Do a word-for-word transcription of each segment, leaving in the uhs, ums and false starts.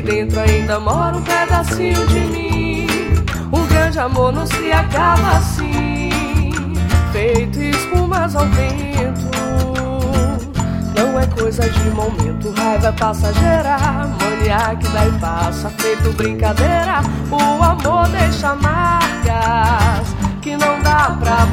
aí dentro ainda mora um pedacinho de mim. Um grande amor não se acaba assim, feito espumas ao vento. Não é coisa de momento, raiva é passageira, mania que dá e passa, feito brincadeira. O amor deixa marcas que não dá pra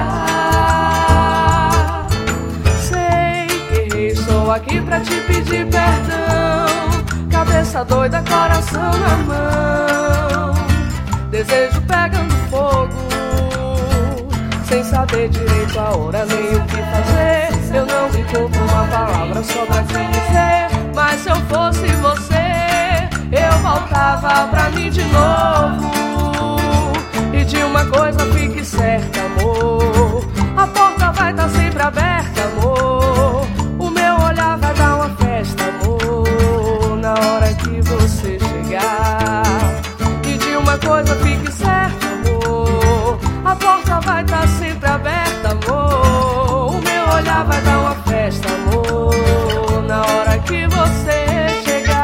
apagar. Sei que errei, estou aqui pra te pedir perdão. Cabeça doida, coração na mão, desejo pegando fogo, sem saber direito a hora nem o que fazer. Eu não encontro uma palavra só pra te dizer, mas se eu fosse você, eu voltava pra mim de novo. E de uma coisa fique certa, amor, a porta vai estar sempre aberta, amor. O meu olhar vai dar uma festa, amor, na hora que você chegar. E de uma coisa fique certa, amor, a porta vai estar sempre aberta, amor. O meu olhar vai dar uma festa, amor, na hora que você chegar.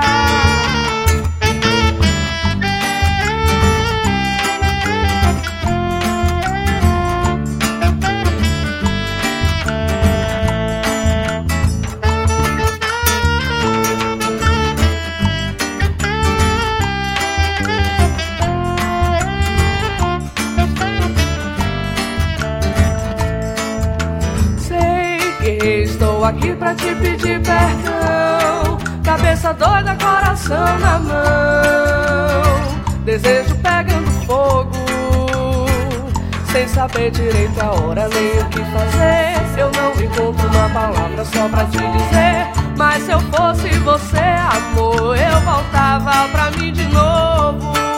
Estou aqui pra te pedir perdão. Cabeça doida, coração na mão, desejo pegando fogo, sem saber direito a hora nem o que fazer. Eu não encontro uma palavra só pra te dizer, mas se eu fosse você, amor, eu voltava pra mim de novo.